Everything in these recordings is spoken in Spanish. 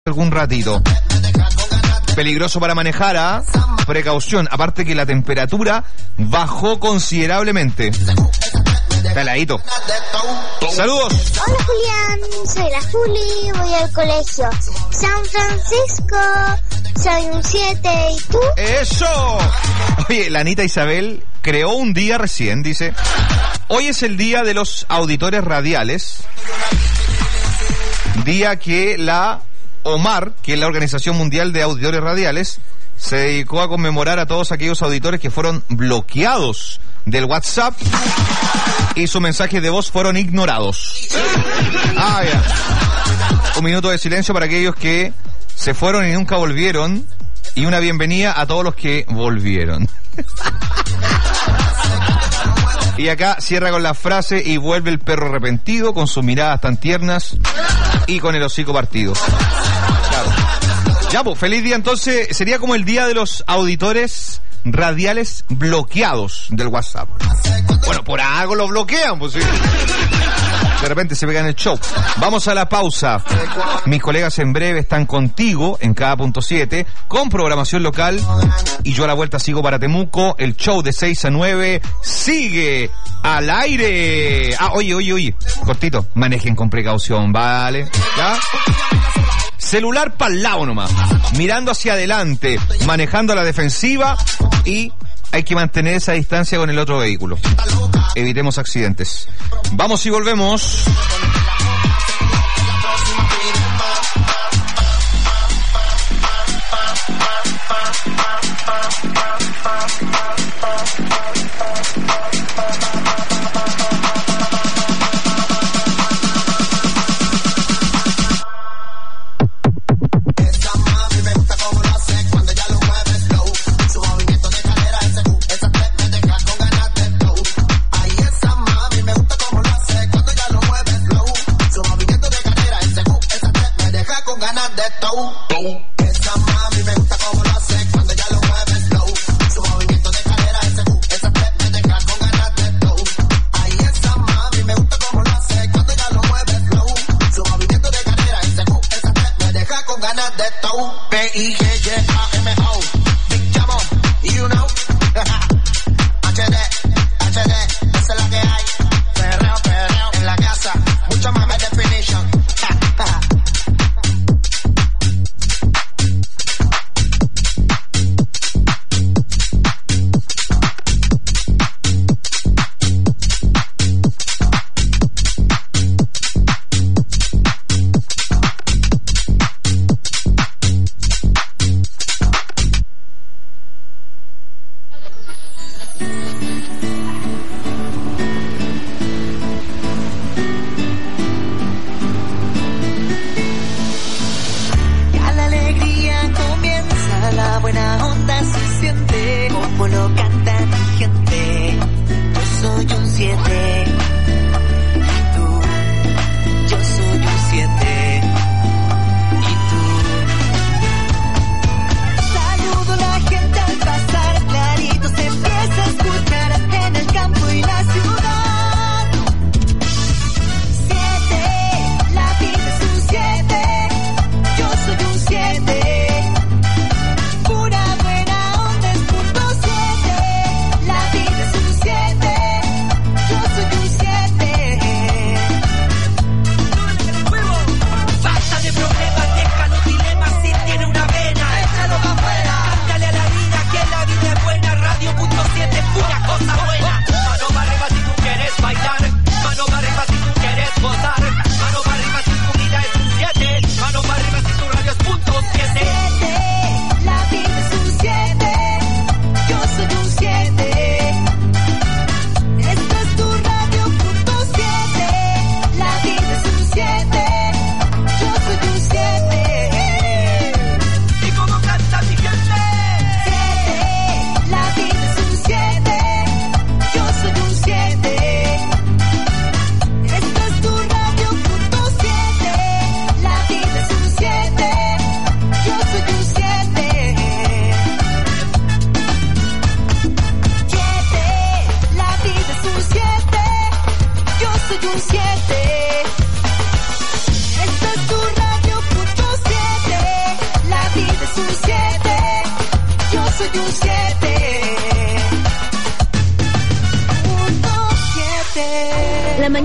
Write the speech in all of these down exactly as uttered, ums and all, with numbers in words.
algún ratito. Peligroso para manejar, ¿ah? ¿eh? Precaución, aparte que la temperatura bajó considerablemente. Caladito. Saludos. Hola Julián, soy la Juli, voy al colegio San Francisco, soy un siete, ¿y tú? ¡Eso! Oye, la Anita Isabel creó un día recién, dice: hoy es el día de los auditores radiales, día que la OMAR, que es la Organización Mundial de Auditores Radiales, se dedicó a conmemorar a todos aquellos auditores que fueron bloqueados del WhatsApp y sus mensajes de voz fueron ignorados. Ah, ya. Un minuto de silencio para aquellos que se fueron y nunca volvieron, y una bienvenida a todos los que volvieron. Y acá cierra con la frase: y vuelve el perro arrepentido con sus miradas tan tiernas y con el hocico partido. Claro. Ya, pues, feliz día. Entonces, sería como el día de los auditores radiales bloqueados del WhatsApp. Bueno, por algo lo bloquean, pues sí. De repente se pegan el show. Vamos a la pausa. Mis colegas en breve están contigo en cada punto siete con programación local, y yo a la vuelta sigo para Temuco. El show de seis a nueve sigue al aire. Ah, oye, oye, oye, cortito, manejen con precaución, ¿vale? ¿Ya? Celular para el lado nomás, mirando hacia adelante, manejando a la defensiva, y hay que mantener esa distancia con el otro vehículo. Evitemos accidentes. Vamos y volvemos.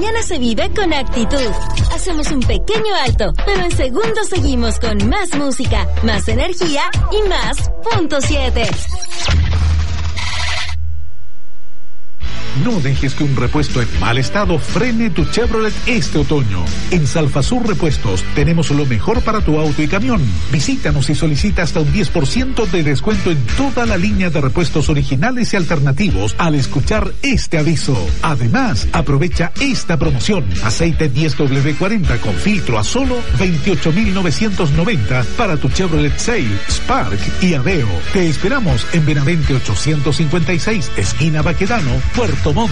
mañana se vive con actitud. Hacemos un pequeño alto, pero en segundos seguimos con más música, más energía y más punto siete. No dejes que un repuesto en mal estado frene tu Chevrolet este otoño. En Salfasur Repuestos tenemos lo mejor para tu auto y camión. Visítanos y solicita hasta un diez por ciento de descuento en toda la línea de repuestos originales y alternativos al escuchar este aviso. Además, aprovecha esta promoción. Aceite diez doble cuarenta con filtro a solo veintiocho mil novecientos noventa para tu Chevrolet Sail, Spark y Aveo. Te esperamos en Benavente ochocientos cincuenta y seis, esquina Baquedano, Puerto Montt.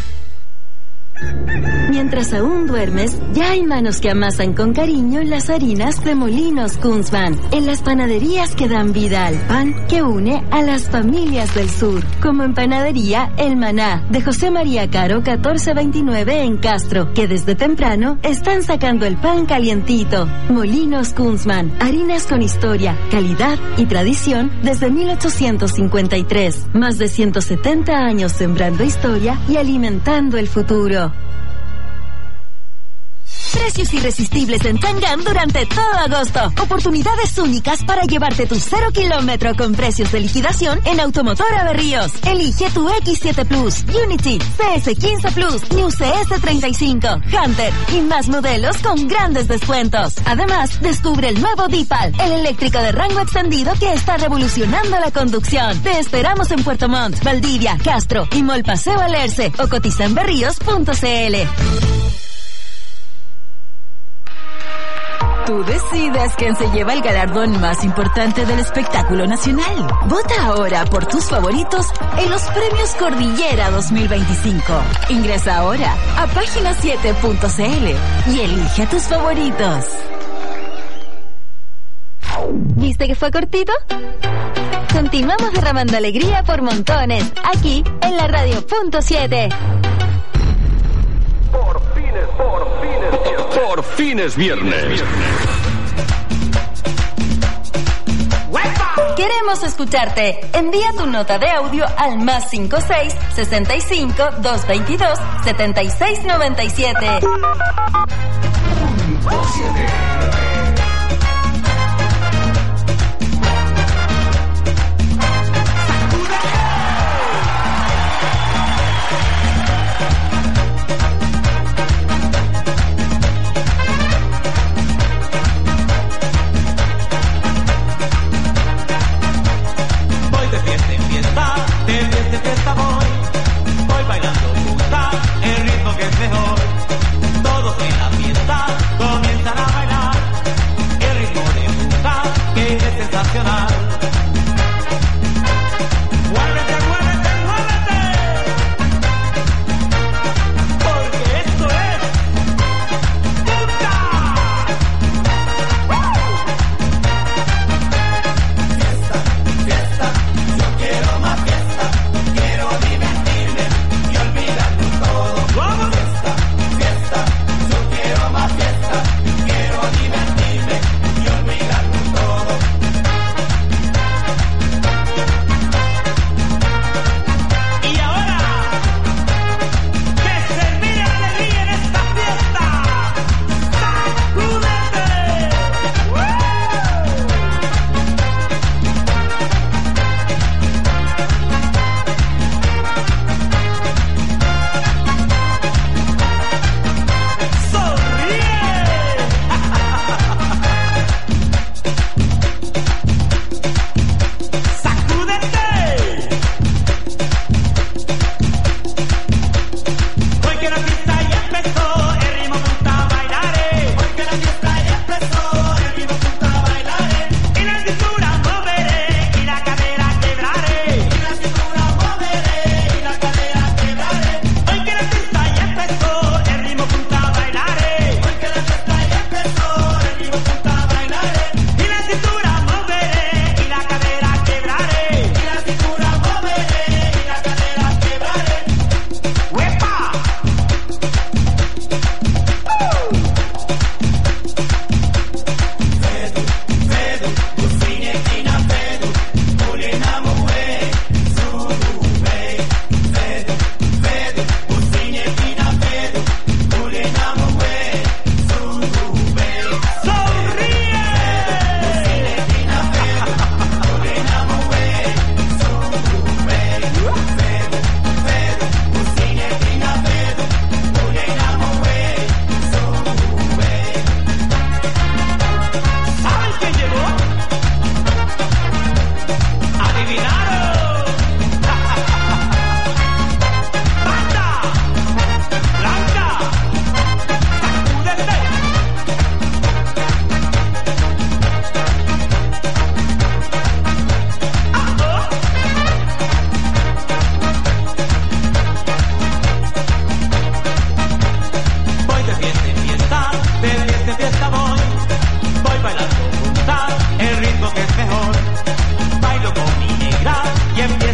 Mientras aún duermes, ya hay manos que amasan con cariño las harinas de Molinos Kunzman, en las panaderías que dan vida al pan que une a las familias del sur, como en Panadería El Maná de José María Caro catorce veintinueve en Castro, que desde temprano están sacando el pan calientito. Molinos Kunzman, harinas con historia, calidad y tradición desde mil ochocientos cincuenta y tres, más de ciento setenta años sembrando historia y alimentando el futuro. Precios irresistibles en Chang'an durante todo agosto. Oportunidades únicas para llevarte tu cero kilómetro con precios de liquidación en Automotora Berríos. Elige tu equis siete Plus, Unity, C S quince Plus, New C S treinta y cinco, Hunter y más modelos con grandes descuentos. Además, descubre el nuevo Dipal, el eléctrico de rango extendido que está revolucionando la conducción. Te esperamos en Puerto Montt, Valdivia, Castro y Mall Paseo Alerce o cotiza en berríos punto c l. Tú decides quién se lleva el galardón más importante del espectáculo nacional. Vota ahora por tus favoritos en los Premios Cordillera dos mil veinticinco. Ingresa ahora a página siete punto c l y elige a tus favoritos. ¿Viste que fue cortito? Continuamos derramando alegría por montones, aquí en la radio punto siete. Por fines, por fines, por fines viernes. Queremos escucharte. Envía tu nota de audio al más cinco seis, sesenta y cinco, doscientos veintidós, setenta y seis noventa y siete. Todos en la fiesta comienzan a bailar.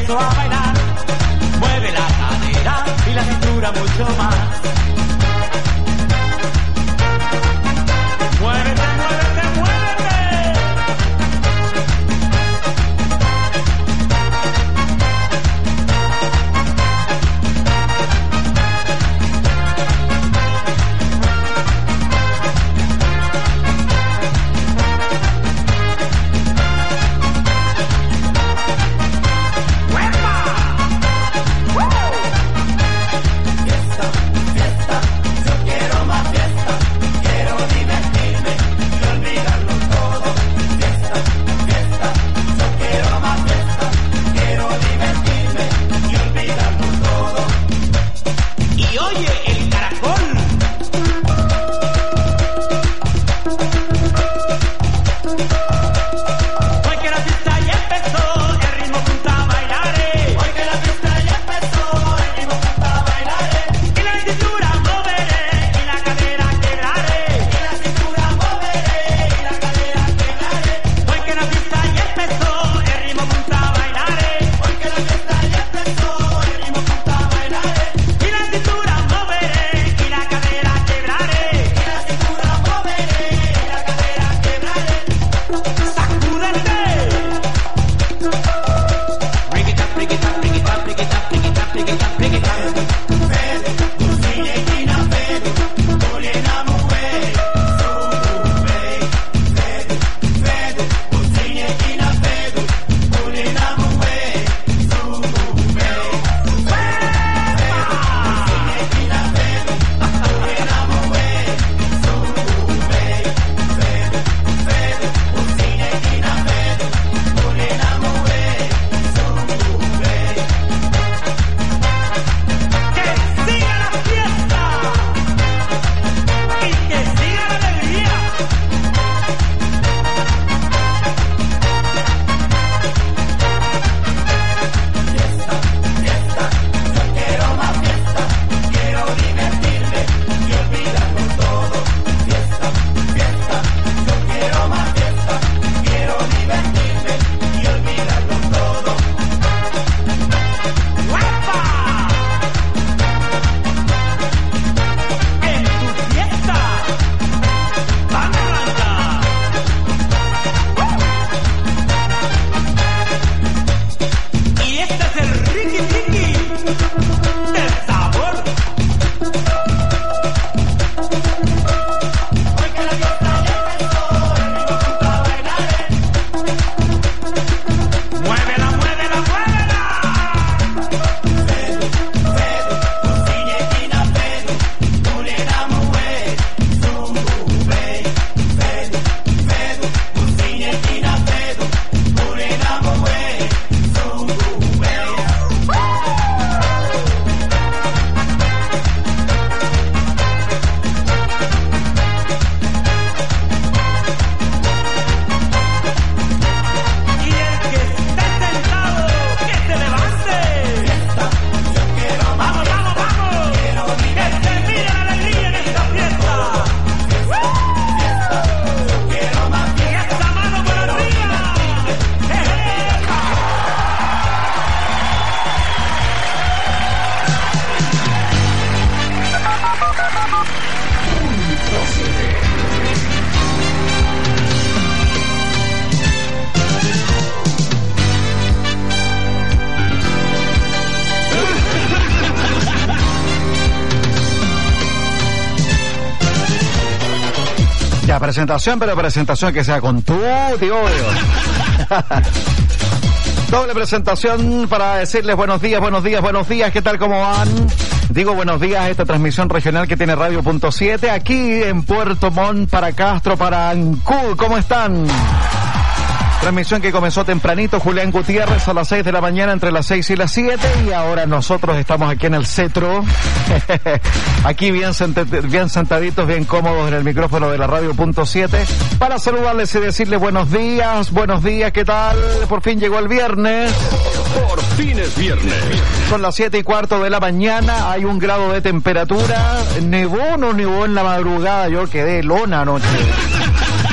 empiezo a bailar. Mueve la cadera y la cintura mucho más. Muévete, muévete, muévete. Ya, presentación, pero presentación que sea con tu tío. Doble presentación para decirles buenos días, buenos días, buenos días, ¿qué tal, cómo van? Digo buenos días a esta transmisión regional que tiene Radio Punto siete, aquí en Puerto Montt, para Castro, para Ancud, ¿cómo están? Transmisión que comenzó tempranito, Julián Gutiérrez a las seis de la mañana, entre las seis y las siete, y ahora nosotros estamos aquí en el Cetro, aquí bien, sent- bien sentaditos, bien cómodos en el micrófono de la Radio Punto siete, para saludarles y decirles buenos días, buenos días, ¿qué tal? Por fin llegó el viernes. Por fin es viernes. Son las siete y cuarto de la mañana, hay un grado de temperatura, nevó o no nevó en la madrugada, yo quedé lona anoche.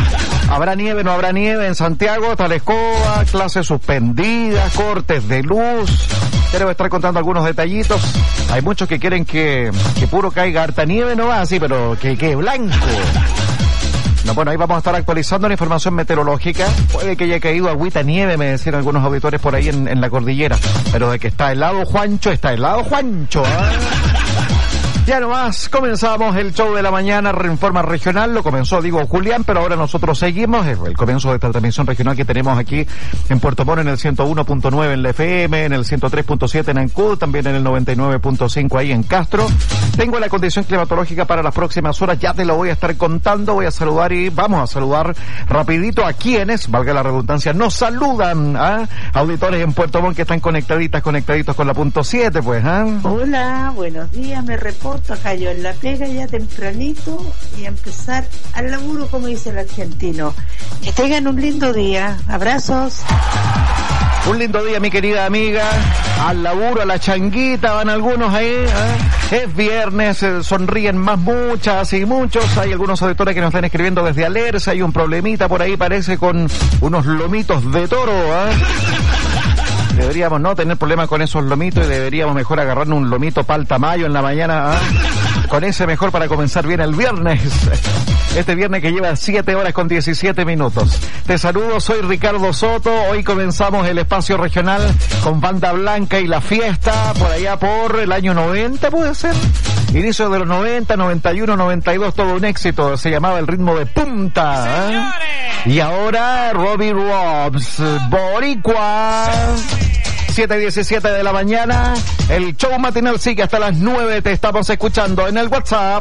¿Habrá nieve, no habrá nieve en Santiago? Está la escoba, clases suspendidas, cortes de luz. Ya les voy a estar contando algunos detallitos. Hay muchos que quieren que, que puro caiga harta nieve, no va así, pero que quede blanco. No, bueno, ahí vamos a estar actualizando la información meteorológica. Puede que haya caído agüita nieve, me decían algunos auditores por ahí en, en la cordillera. Pero de que está helado Juancho, está helado Juancho, ¿eh? Ya nomás, comenzamos el show de la mañana en forma regional, lo comenzó, digo, Julián, pero ahora nosotros seguimos, es el comienzo de esta transmisión regional que tenemos aquí en Puerto Montt, en el ciento uno punto nueve en la F M, en el ciento tres punto siete en Ancud, también en el noventa y nueve punto cinco ahí en Castro. Tengo la condición climatológica para las próximas horas, ya te lo voy a estar contando, voy a saludar y vamos a saludar rapidito a quienes, valga la redundancia, nos saludan, ¿ah? Auditores en Puerto Montt que están conectaditas, conectaditos con la punto siete, pues, ¿ah? Hola, buenos días, me reporto acá yo en la pega ya tempranito y a empezar al laburo, como dice el argentino. Que tengan un lindo día, abrazos. Un lindo día, mi querida amiga. Al laburo, a la changuita, van algunos ahí, ¿eh? Es viernes, eh, sonríen más muchas y muchos. Hay algunos auditores que nos están escribiendo desde Alerce. Hay un problemita por ahí, parece, con unos lomitos de toro, ¿eh? Deberíamos no tener problemas con esos lomitos y deberíamos mejor agarrarnos un lomito palta mayo en la mañana, ¿eh? Con ese mejor para comenzar bien el viernes. Este viernes que lleva siete horas con diecisiete minutos. Te saludo, soy Ricardo Soto. Hoy comenzamos el espacio regional con Banda Blanca y la fiesta por allá por el año noventa, ¿puede ser? Inicio de los noventa, noventa y uno, noventa y dos, todo un éxito. Se llamaba El Ritmo de Punta, ¿eh? Y ahora Robbie Robs, Boricua. siete diecisiete de la mañana. El show matinal sigue hasta las nueve. Te estamos escuchando en el WhatsApp.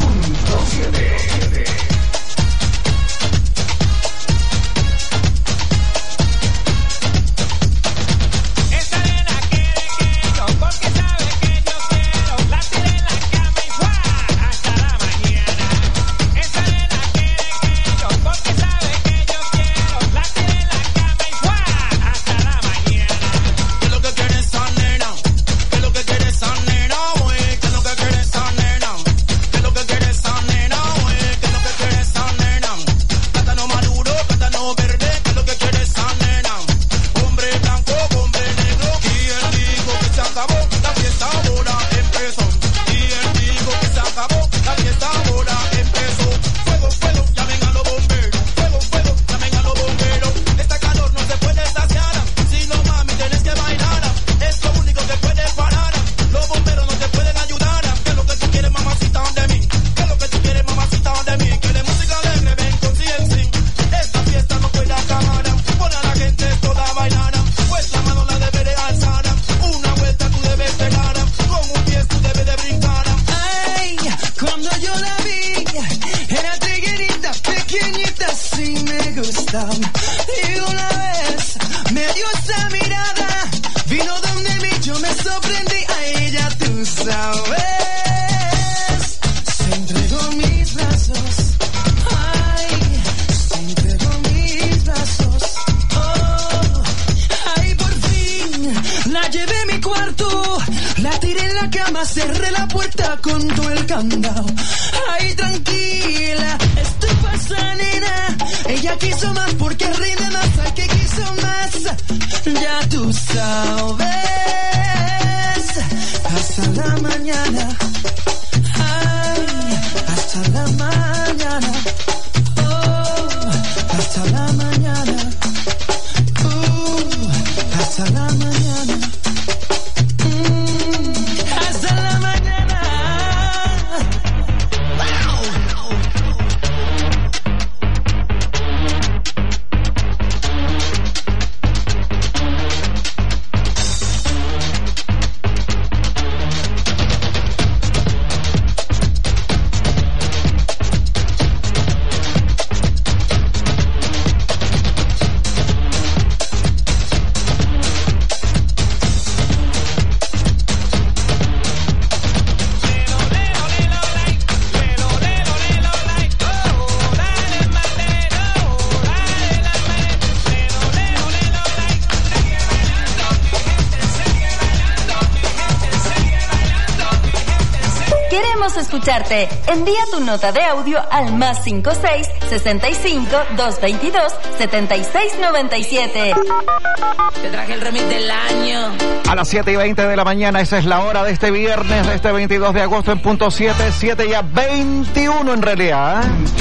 Queremos escucharte. Envía tu nota de audio al más cinco seis, sesenta y cinco, doscientos veintidós, setenta y seis noventa y siete. Te traje el remix del año. A las siete y veinte de la mañana, esa es la hora de este viernes, de este veintidós de agosto en punto siete, siete ya veintiuno en realidad.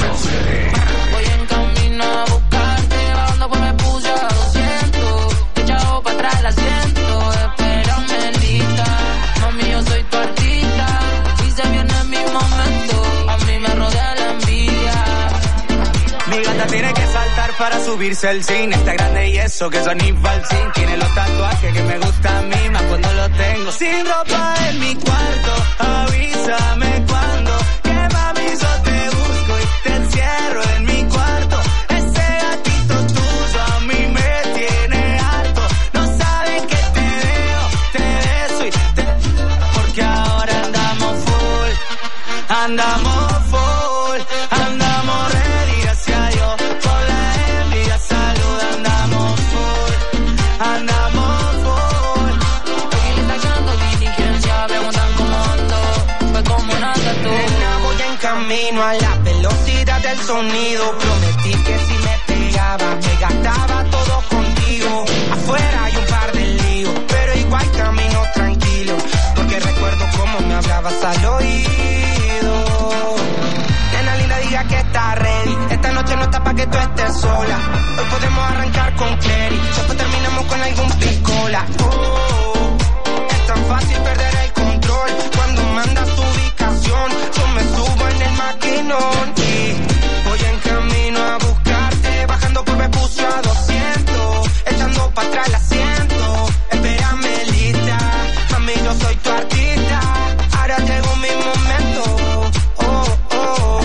Voy en camino a buscarte, bajando pues me puse a doscientos. Echado para atrás el asiento, espérame lista. Mami, yo soy tu artista, y se viene mi momento. A mí me rodea la envidia. Mi gata tiene que saltar para subirse al cine. Está grande y eso que es Aníbal Sin. Tiene los tatuajes que me gustan a mí, más cuando los tengo sin ropa en mi cuarto. Avísame cuando, que mami yo te busco y te encierro en mi cuarto. Ese gatito tuyo a mí me tiene harto. No sabes que te veo, te beso y te... Porque ahora andamos full, andamos full, andamos ready, gracias a Dios. Por la envidia, salud, andamos full, andamos full. Aquí le sacando diligencia, preguntan cómo ando, pues como nada tú. Nena, voy en camino a la velocidad del sonido. Prometí que si me pegaba, me gastaba todo contigo. Afuera hay un par de líos, pero igual camino tranquilo, porque recuerdo cómo me hablabas al oído. Nena linda, diga que está ready. Esta noche no está pa' que tú estés sola. Hoy podemos arrancar con Clary, después terminamos con algún piscola. Oh, es tan fácil perder el control cuando mandas tu ubicación. Yo me subo en el maquinón y voy en camino a buscarte. Bajando por me puse a doscientos, echando para atrás el asiento. Espérame lista, mami, yo soy tu artista. Ahora llegó mi momento. Oh, oh,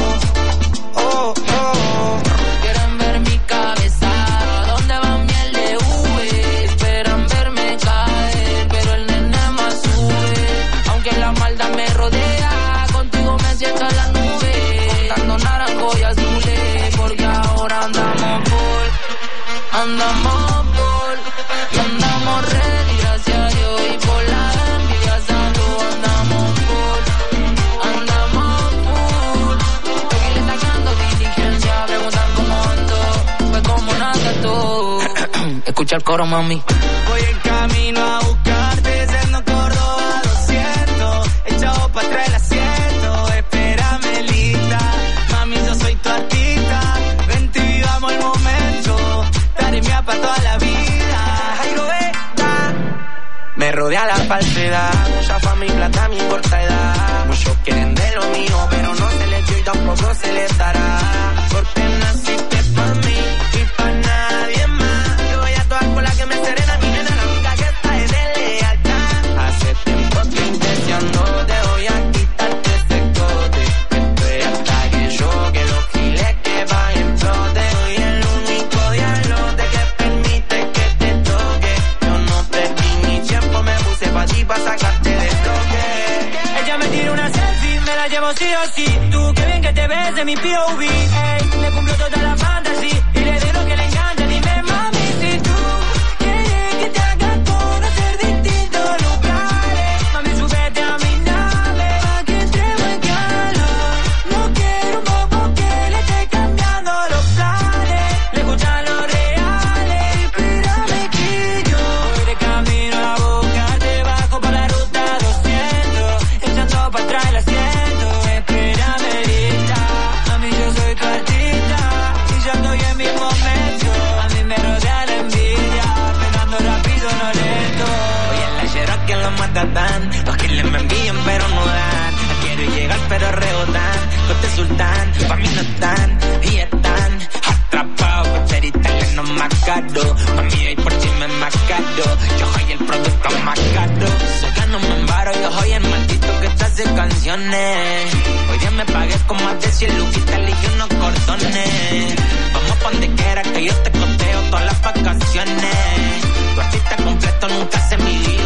oh, oh. Quieren ver mi cabeza, ¿dónde va miel de V? Esperan verme caer, pero el nene más sube. Aunque la maldad me rodea, contigo me siento en la nube. Dando naranjo y azules, porque ahora andamos full, andamos full, y andamos ready, gracias a Dios. Y por la envidia, salud, andamos full, andamos full. Aquí le sacando diligencia, preguntan cómo ando, pues como nada tú. Escucha el coro, mami. Voy en camino a buscarte, siendo Córdoba doscientos, echado para atrás el asiento. Espérame lista, mami, yo soy tu artista. Vente y vivamos el momento, daré mía para toda la vida. Ay, no está, me rodea la falsedad. Mucha fama y plata, me importa edad. Muchos quieren de lo mío, pero no se les dio y tampoco se les dará. Porque naciste pa' mí y pa' nadie más. Yo voy a todas con la que me serena, mi nena, la única que está es de lealtad. Hace tiempo estoy intencionándote, voy a quitarte ese cote. Estoy hasta que yo, que los giles que van en flote. Soy el único diablote que permite que te toque. Yo no perdí mi tiempo, me puse pa' ti pa' sacarte de toque. Ella me tira una selfie, me la llevo sí o sí. Tú, qué bien que te ves de mi P O V. Ey, le cumplo toda la fantasía y le doy lo que le encanta. Dime, mami, si tú quieres que te haga conocer distintos lugares. Mami, súbete a mi nave pa' que entremos en calor. No quiero un bobo que le esté cambiando los planes. Le escuchan los reales y espérame que yo voy de camino a buscarte. Bajo por la ruta doscientos, echando para atrás el asiento. Espérame lista, mami, yo soy tu artista y ya estoy en mi momento. A mí me rodea la envidia, pegando rápido, no lento. Hoy en la Cherokee que los matatán, los que les me envían pero no dan. Quiero llegar pero rebotan, corte sultán, pa' mí no están y están atrapados por ser italiano más caro. Pa' mí hay por chisme más caro, yo soy el producto más caro. Sé que no me embaro, yo soy el maldito que te hace canciones. Hoy día me pagué con más de cien luquitas y unos cordones. Vamos pa' donde quiera que yo te costeo todas las vacaciones. Tu artista completo nunca se midió.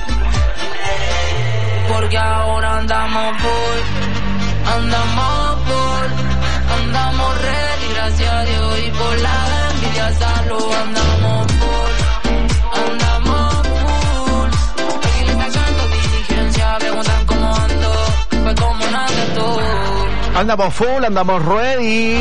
Porque ahora andamos full, andamos full, andamos ready, gracias a Dios. Y por la envidia, salud, andamos full, andamos full. Aquí le sacando diligencia, preguntan cómo ando, pues como nada Andamos full, andamos ready.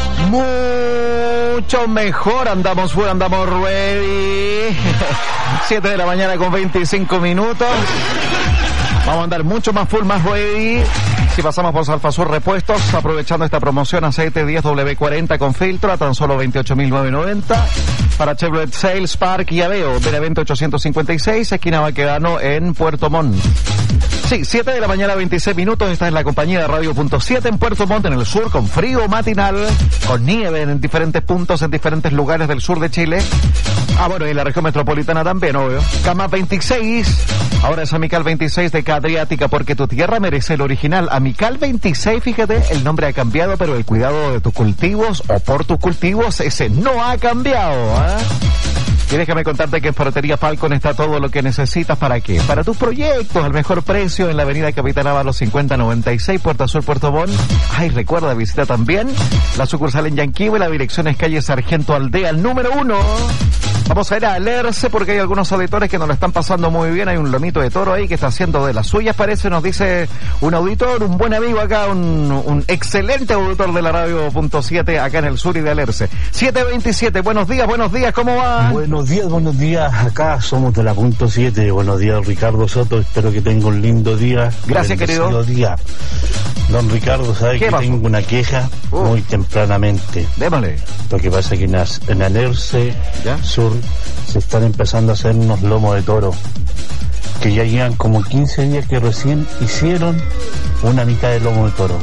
Mucho mejor, andamos full, andamos ready. siete de la mañana con veinticinco minutos. Vamos a andar mucho más full, más ready. Si pasamos por Salfasur Repuestos, aprovechando esta promoción, aceite diez W cuarenta con filtro a tan solo veintiocho mil novecientos noventa. Para Chevrolet Sales Park y Aveo, Benavente ochocientos cincuenta y seis, esquina Baquedano en Puerto Montt. Sí, siete de la mañana, veintiséis minutos. Esta es la compañía de Radio Punto siete en Puerto Montt, en el sur, con frío matinal, con nieve en diferentes puntos, en diferentes lugares del sur de Chile. Ah, bueno, y en la región metropolitana también, obvio. Cama veintiséis. Ahora es Amical veintiséis de Cadriática, porque tu tierra merece el original. Amical veintiséis, fíjate, el nombre ha cambiado, pero el cuidado de tus cultivos o por tus cultivos, ese no ha cambiado, ¿eh? Y déjame contarte que en Ferretería Falcon está todo lo que necesitas. ¿Para qué? Para tus proyectos, al mejor precio, en la avenida Capitán Ábalos cincuenta noventa y seis, Puerta Sur, Puerto Montt. Ay, recuerda, visita también la sucursal en Yanquihue, la dirección es calle Sargento Aldea, el número uno. Vamos a ir a Alerce porque hay algunos auditores que nos lo están pasando muy bien. Hay un lomito de toro ahí que está haciendo de las suyas, parece, nos dice un auditor, un buen amigo acá, un, un excelente auditor de la Radio Punto siete acá en el sur y de Alerce. siete veintisiete, buenos días, buenos días, ¿cómo va? Buenos días, buenos días, acá somos de la Punto siete. Buenos días, Ricardo Soto, espero que tenga un lindo día. Gracias, querido. Buenos días. Don Ricardo, ¿sabe que pasó? Tengo una queja uh. muy tempranamente? Démosle. Lo que pasa es que en, en Alerce ¿Ya? Sur se están empezando a hacer unos lomos de toro que ya llevan como quince días que recién hicieron una mitad de lomo de toro,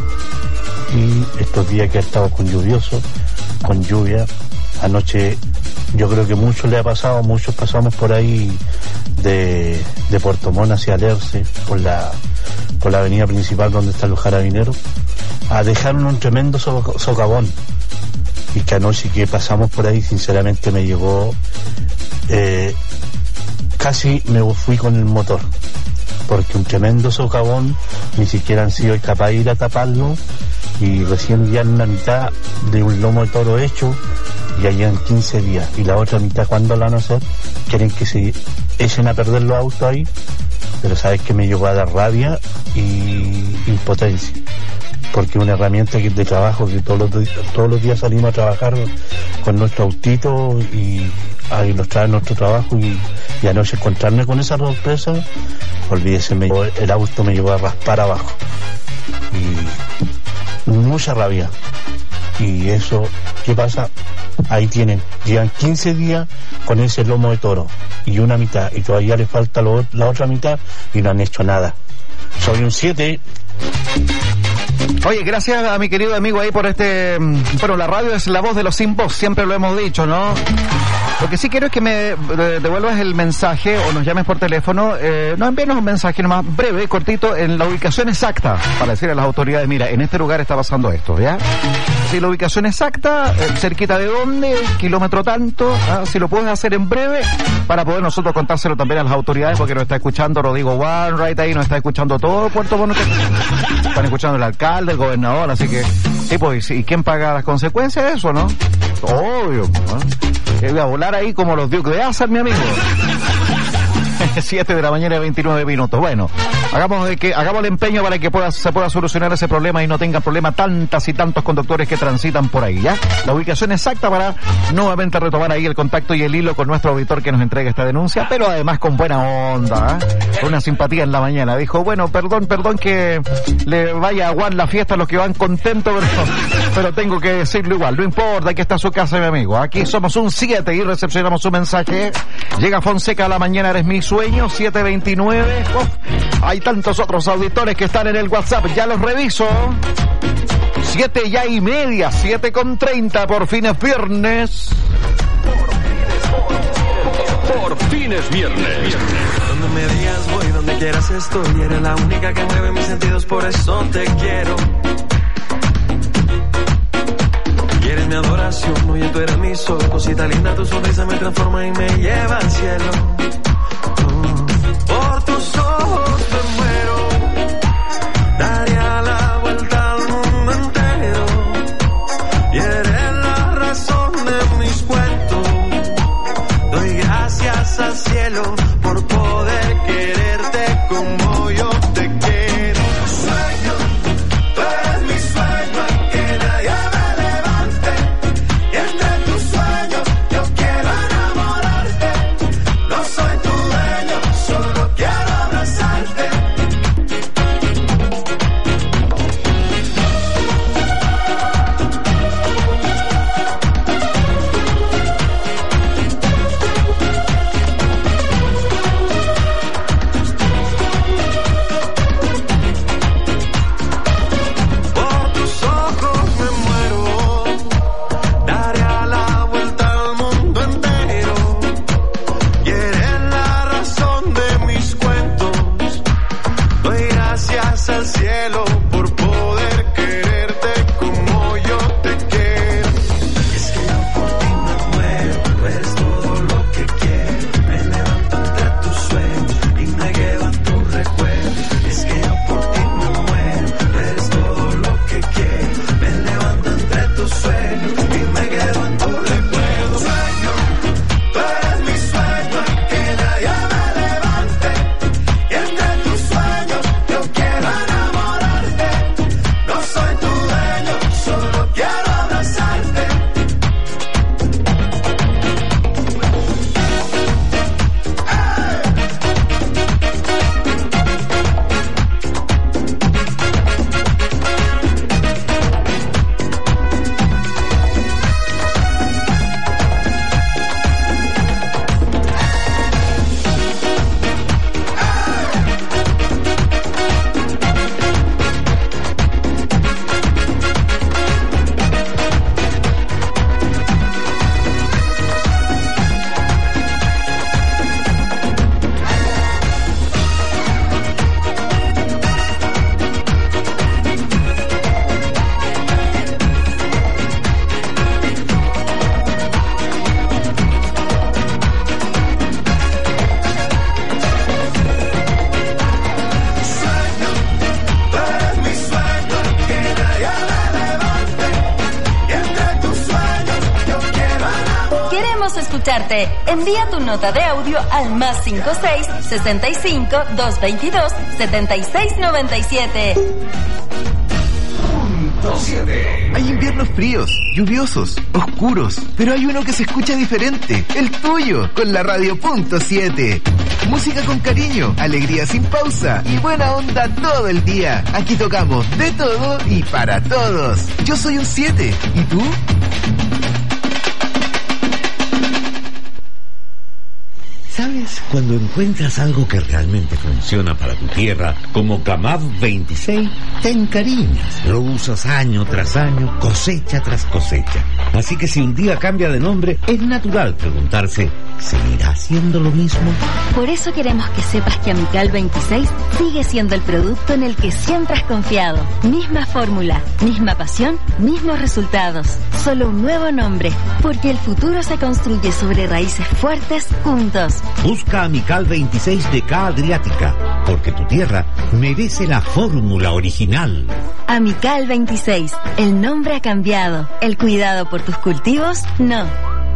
y estos días que ha estado con lluvioso, con lluvia, anoche yo creo que muchos le ha pasado, muchos pasamos por ahí de, de Puerto Montt hacia Alerce, por la por la avenida principal donde están los carabineros, a dejar un tremendo so, socavón. Y que anoche que pasamos por ahí, sinceramente me llegó, eh, casi me fui con el motor, porque un tremendo socavón, ni siquiera han sido capaces de ir a taparlo, y recién ya en una mitad de un lomo de toro hecho, ya llevan quince días, y la otra mitad, ¿cuándo la van a hacer? Quieren que se echen a perder los autos ahí, pero sabes que me llegó a dar rabia y impotencia, porque es una herramienta de trabajo que todos los, todos los días salimos a trabajar con nuestro autito y a ilustrar nuestro trabajo, y, y anoche encontrarme con esa sorpresa, olvídese, me llevó, el auto me llevó a raspar abajo y mucha rabia. Y eso, ¿qué pasa? Ahí tienen, llevan quince días con ese lomo de toro y una mitad, y todavía les falta lo, la otra mitad, y no han hecho nada. Soy un siete. Oye, gracias a mi querido amigo ahí por este... Bueno, la radio es la voz de los sin voz, siempre lo hemos dicho, ¿no? Lo que sí quiero es que me devuelvas el mensaje o nos llames por teléfono. Eh, no, envíenos un mensaje nomás breve, cortito, en la ubicación exacta, para decir a las autoridades, mira, en este lugar está pasando esto, ¿ya? Si la ubicación exacta, eh, cerquita de dónde, kilómetro tanto, ¿ah? Si lo puedes hacer en breve, para poder nosotros contárselo también a las autoridades, porque nos está escuchando Rodrigo Wainwright ahí, nos está escuchando todo Puerto Montt, están escuchando el alcalde, el gobernador, así que, sí, pues, ¿y quién paga las consecuencias de eso, no? Obvio, ¿no? Que voy a volar ahí como los Duke de Hazard, mi amigo. siete de la mañana, veintinueve minutos. Bueno, hagamos de que hagamos el empeño para que pueda, se pueda solucionar ese problema y no tengan problema tantas y tantos conductores que transitan por ahí, ¿ya? La ubicación exacta para nuevamente retomar ahí el contacto y el hilo con nuestro auditor que nos entrega esta denuncia, pero además con buena onda, ¿eh? Con una simpatía en la mañana. Dijo, bueno, perdón, perdón que le vaya a aguar la fiesta a los que van contentos, pero, pero tengo que decirlo igual. No importa, aquí está su casa, mi amigo. Aquí somos un siete y recepcionamos su mensaje. Llega Fonseca a la mañana, eres mi sueño, siete veintinueve. Oh, hay tantos otros auditores que están en el WhatsApp, ya los reviso. Siete ya y media, siete con treinta, por fin es viernes. Por fin es viernes. Donde me digas voy, donde quieras estoy. Eres la única que mueve mis sentidos, por eso te quiero. Y eres mi adoración, oye, tú eres mi sol. Cosita linda, tu sonrisa me transforma y me lleva al cielo. Por tus ojos me muero, daría la vuelta al mundo entero. Y eres la razón de mis cuentos. Doy gracias al cielo por poder quererte como yo te quiero. Sueño, tú eres mi sueño. parte. Envía tu nota de audio al más cinco seis, sesenta y cinco, doscientos veintidós, setenta y seis noventa y siete. Hay inviernos fríos, lluviosos, oscuros, pero hay uno que se escucha diferente, el tuyo, con la radio punto siete. Música con cariño, alegría sin pausa y buena onda todo el día. Aquí tocamos de todo y para todos. Yo soy un siete, ¿y tú? ¿Sabes? Cuando encuentras algo que realmente funciona para tu tierra, como Camab veintiséis, te encariñas. Lo usas año tras año, cosecha tras cosecha. Así que si un día cambia de nombre, es natural preguntarse, ¿seguirá haciendo lo mismo? Por eso queremos que sepas que Amical veintiséis sigue siendo el producto en el que siempre has confiado. Misma fórmula, misma pasión, mismos resultados. Solo un nuevo nombre, porque el futuro se construye sobre raíces fuertes juntos. Busca Amical veintiséis de K Adriática, porque tu tierra merece la fórmula original. Amical veintiséis, el nombre ha cambiado, el cuidado por tus cultivos, no.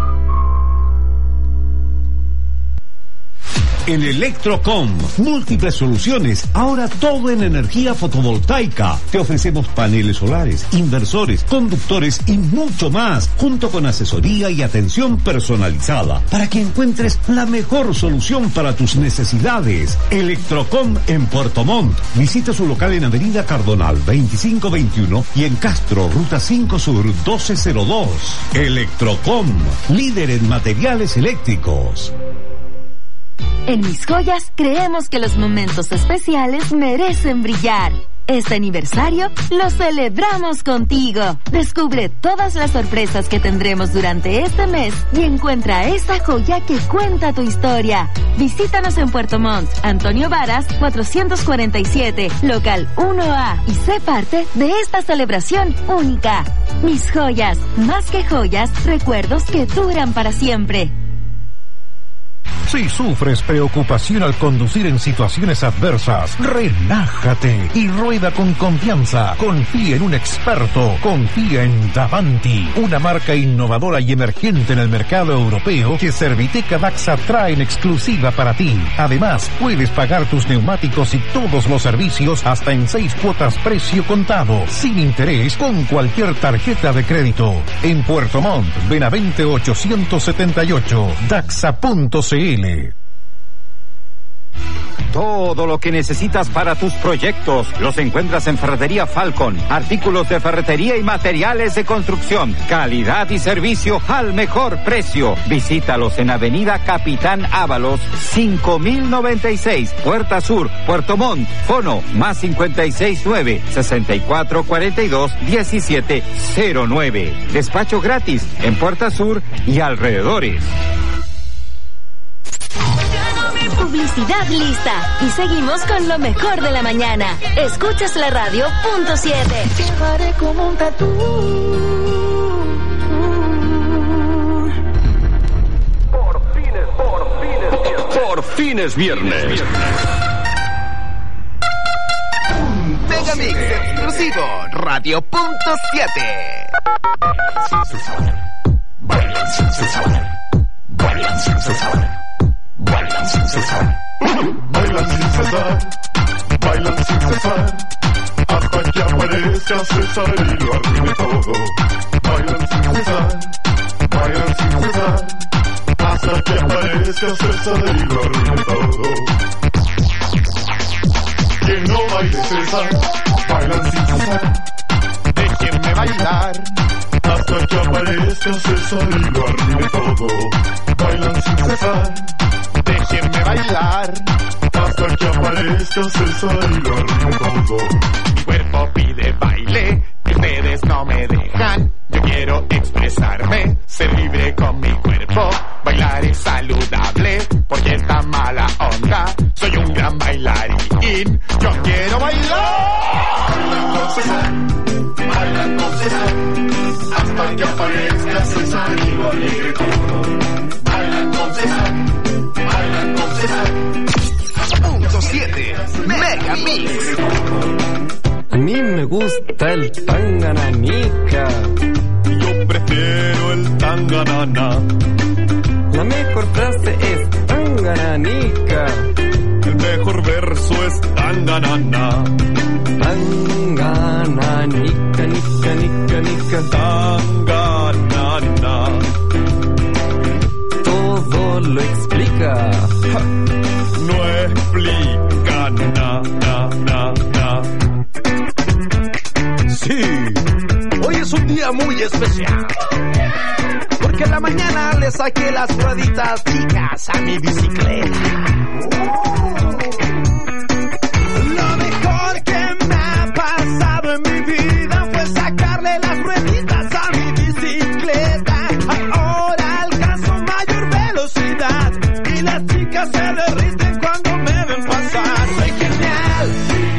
En Electrocom, múltiples soluciones, ahora todo en energía fotovoltaica. Te ofrecemos paneles solares, inversores, conductores y mucho más, junto con asesoría y atención personalizada, para que encuentres la mejor solución para tus necesidades. Electrocom en Puerto Montt. Visita su local en Avenida Cardonal veinticinco veintiuno y en Castro, Ruta cinco Sur doce cero dos. Electrocom, líder en materiales eléctricos. En Mis Joyas creemos que los momentos especiales merecen brillar. Este aniversario lo celebramos contigo. Descubre todas las sorpresas que tendremos durante este mes y encuentra esa joya que cuenta tu historia. Visítanos en Puerto Montt, Antonio Varas, cuatrocientos cuarenta y siete, local uno A, y sé parte de esta celebración única. Mis Joyas, más que joyas, recuerdos que duran para siempre. Si sufres preocupación al conducir en situaciones adversas, relájate y rueda con confianza. Confía en un experto. Confía en Davanti, una marca innovadora y emergente en el mercado europeo que Serviteca Daxa trae en exclusiva para ti. Además, puedes pagar tus neumáticos y todos los servicios hasta en seis cuotas precio contado, sin interés, con cualquier tarjeta de crédito. En Puerto Montt, Benavente ochocientos setenta y ocho, daxa punto c l. Todo lo que necesitas para tus proyectos los encuentras en Ferretería Falcon. Artículos de ferretería y materiales de construcción. Calidad y servicio al mejor precio. Visítalos en Avenida Capitán Ábalos, cinco mil noventa y seis, Puerta Sur, Puerto Montt. Fono más cincuenta y seis nueve, sesenta y cuatro cuarenta y dos, diecisiete cero nueve. Despacho gratis en Puerta Sur y alrededores. Publicidad lista. Y seguimos con lo mejor de la mañana. Escuchas la radio punto siete. Paré como un tatú. Por fines, por fines viernes. Por fines viernes. Megamix exclusivo, radio punto siete. Bailan sin cesar. Bailan sin cesar. Bailan sin cesar. Bailan sin cesar. Bailan sin cesar. Hasta que aparezca César y lo arruine todo. Bailan sin cesar. Bailan sin cesar. Hasta que aparezca César y lo arruine todo. Quien no baile César. Bailan sin cesar. Déjenme bailar. Hasta que aparezca César y lo arruine todo. Bailan sin cesar. Déjenme bailar. Hasta que aparezca César y lo arruine todo. Mi cuerpo pide baile. Ustedes no me dejan. Yo quiero expresarme. Ser libre con mi cuerpo. Bailar es saludable. Porque esta mala onda. Soy un gran bailarín. Yo quiero bailar. Bailan con César. Bailan con César. Hasta que aparezca César y lo alegre todo. Bailan con César. Bailan con César. Punto siete, Mega Mix. A mí me gusta el tangananica. Yo prefiero el tanganana. La mejor frase es tangananica. El mejor verso es tanganana. Tangananica, nica, nica, nica. Tanganana. Todo lo explica. Ja. No explica na, na, na, na. Sí, hoy es un día muy especial. Porque en la mañana le saqué las rueditas chicas a mi bicicleta. Lo mejor que me ha pasado en mi vida fue sacarle las rueditas a mi bicicleta. Ahora alcanzo mayor velocidad y las chicas se derriten cuando me ven pasar. Soy genial.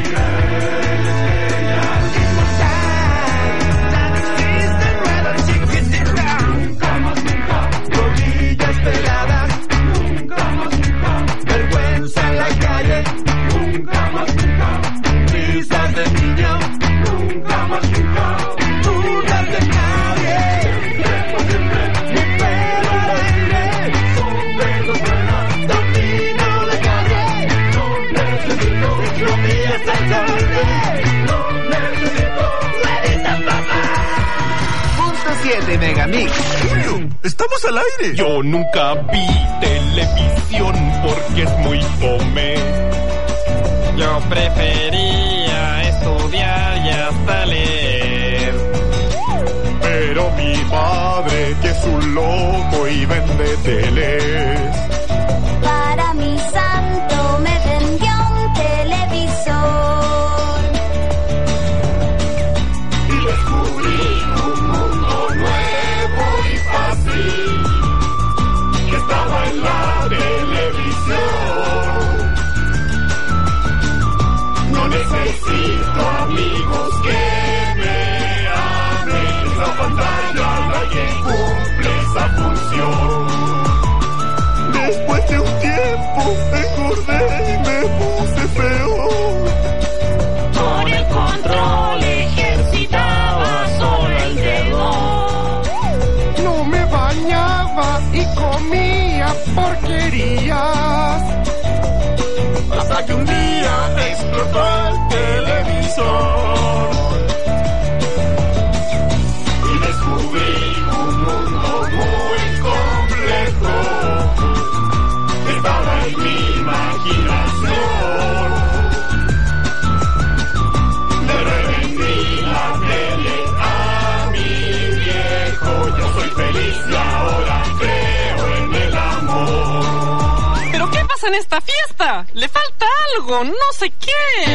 siete Megamix. Julio, estamos al aire. Yo nunca vi televisión porque es muy fome. Yo prefería estudiar y hasta leer. Pero mi padre, que es un loco y vende teles, Para mi santo me vendió un televisor. y descubrí un mundo nuevo y fácil que estaba en la televisión. No necesito amigos que me amen. La pantalla la que cumple esa función. Después de un tiempo engordé y me puse feo. Con el control ejercitaba solo el dedo. No me bañaba y comía porquerías. Hasta que un día explotó el televisor y descubrí un mundo muy complejo. Estaba en mi imaginación. Le revendí la tele a mi viejo. Yo soy feliz y ahora creo en el amor. ¿Pero qué pasa en esta fiesta? Le falta algo, no sé qué.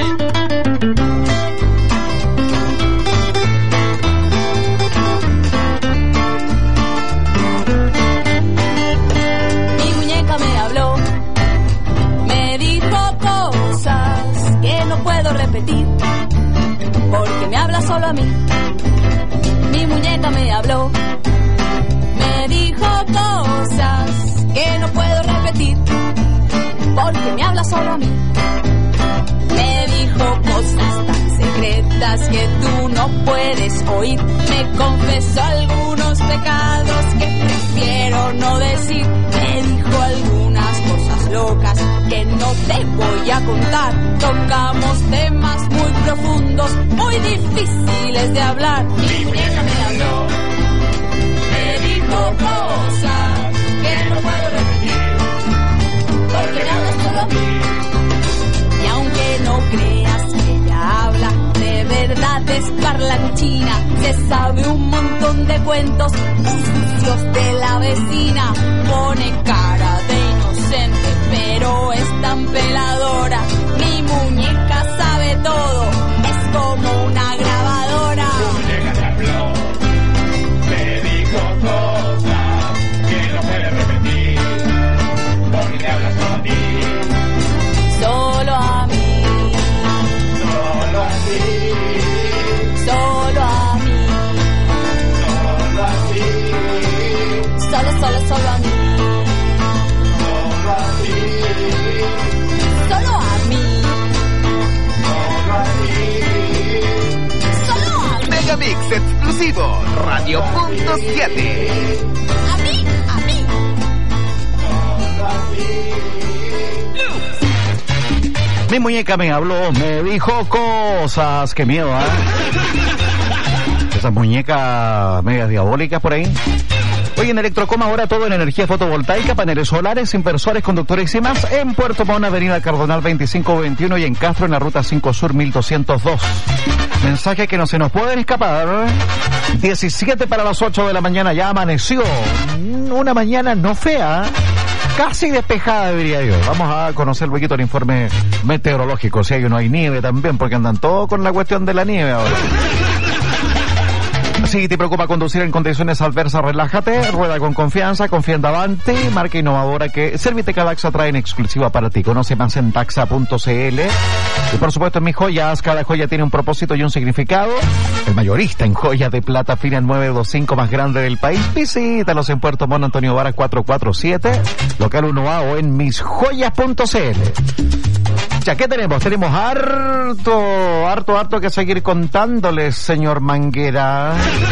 Mi muñeca me habló, me dijo cosas que no puedo repetir, porque me habla solo a mí. Mi muñeca me habló, me dijo cosas que no puedo repetir, porque me habla solo a mí. Me dijo cosas tan secretas que tú no puedes oír. Me confesó algunos pecados que prefiero no decir. Me dijo algunas cosas locas que no te voy a contar. Tocamos temas muy profundos, muy difíciles de hablar. Mi muñeca me habló, me dijo cosas que no puedo repetir, porque me habla solo a mí. Y aunque no creas que ella habla, de verdad es parlanchina. Se sabe un montón de cuentos sucios de la vecina. Pone cara de inocente, pero es tan peladora. Mi muñeca sabe todo, es como una grabadora. Mi muñeca te habló, me dijo cosas que no puedes repetir, porque te habla solo a ti. Solo a mí, Solo a ti, solo a mí, solo a ti, solo, solo, solo a mí, solo a ti, solo a mí, solo a ti. solo a mí, Megamix exclusivo, Radio punto siete. a mí, a mí. Mi muñeca me habló, me dijo cosas. Qué miedo, ¿eh? Esas muñecas medio diabólicas por ahí. Hoy en Electrocom ahora todo en energía fotovoltaica, paneles solares, inversores, conductores y más en Puerto Montt, Avenida Cardonal veinticinco veintiuno y en Castro en la Ruta cinco Sur mil doscientos dos. Mensaje que no se nos pueden escapar. diecisiete para las ocho de la mañana, ya amaneció. Una mañana no fea, casi despejada diría yo. Vamos a conocer luego el informe meteorológico, si hay o no hay nieve también, porque andan todos con la cuestión de la nieve ahora. Si te preocupa conducir en condiciones adversas, relájate, rueda con confianza, confía en Davante, marca innovadora que Serviteca Daxa trae en exclusiva para ti. Conoce más en daxa punto c l. Y por supuesto en mis joyas, cada joya tiene un propósito y un significado. El mayorista en joyas de plata fina nueve dos cinco más grande del país. Visítalos en Puerto Montt, Antonio Varas cuatrocientos cuarenta y siete, local uno A o en mis joyas punto c l. Ya, ¿qué tenemos? Tenemos harto, harto, harto que seguir contándoles, señor Manguera.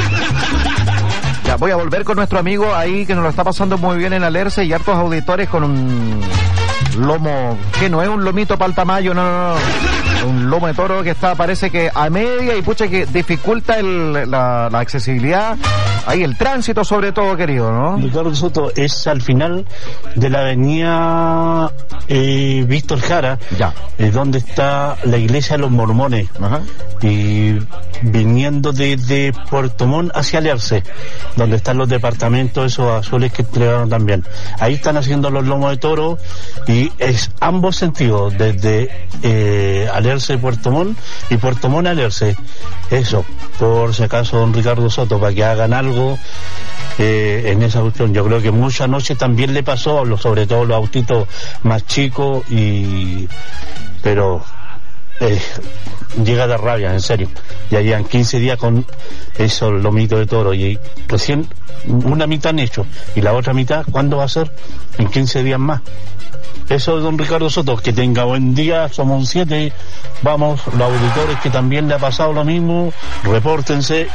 Ya, voy a volver con nuestro amigo ahí que nos lo está pasando muy bien en Alerce y hartos auditores con un lomo, que no es un lomito para el tamaño, no, no, no. Un lomo de toro que está, parece que a media y pucha que dificulta el, la, la accesibilidad. Ahí el tránsito sobre todo, querido, ¿no? Ricardo Soto, es al final de la avenida eh, Víctor Jara, ya. Es donde está la iglesia de los mormones. Ajá. Y viniendo desde Puerto Montt hacia Alerce, donde están los departamentos esos azules que entregaron también. Ahí están haciendo los lomos de toro y es ambos sentidos, desde eh, Alerce, Puerto Montt y Puerto Montt, Alerce. Eso, por si acaso, don Ricardo Soto, para que hagan algo eh, en esa cuestión. Yo creo que muchas noches también le pasó, sobre todo los autitos más chicos, y pero eh, llega de rabia, en serio. Ya llevan quince días con esos lomitos de toro y recién una mitad han hecho y la otra mitad, ¿cuándo va a ser? En quince días más. Eso, don Ricardo Soto, que tenga buen día, somos un siete, vamos, los auditores que también le ha pasado lo mismo, repórtense.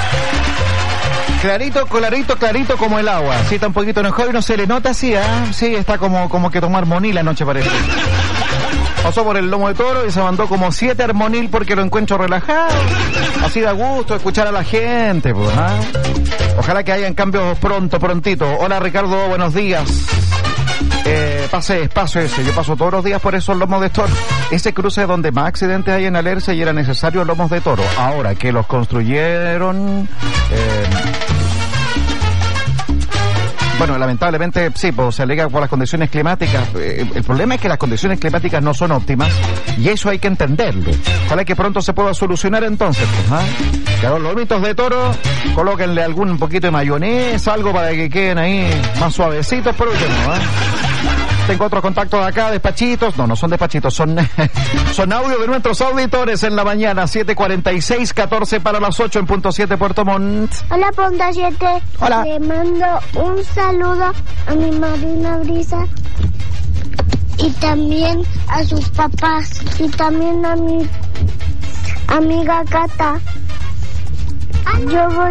Clarito, clarito, clarito como el agua. Sí, está un poquito enojado y no se le nota así, ¿eh? Sí, está como, como que tomar monil anoche, parece. Pasó por el lomo de toro y se mandó como siete armonil porque lo encuentro relajado. Así da gusto escuchar a la gente, pues, ¿eh? Ojalá que hayan cambios pronto, prontito. Hola, Ricardo, buenos días. Eh, pase espacio ese, yo paso todos los días por esos lomos de toro. Ese cruce donde más accidentes hay en Alerce y era necesario lomos de toro. Ahora que los construyeron, eh, bueno, lamentablemente sí, pues se alega por las condiciones climáticas. Eh, el problema es que las condiciones climáticas no son óptimas y eso hay que entenderlo. Ojalá que pronto se pueda solucionar entonces, pues, ¿eh? Que a los lomitos de toro colóquenle algún poquito de mayonesa, algo para que queden ahí más suavecitos por último, ¿eh? Tengo otros contactos acá, despachitos. No, no son despachitos, son son audio de nuestros auditores en la mañana. siete cuarenta y seis, catorce para las ocho en punto siete Puerto Montt. Hola, punto siete. Hola. Le mando un saludo a mi madrina Brisa y también a sus papás y también a mi amiga Cata. Yo voy...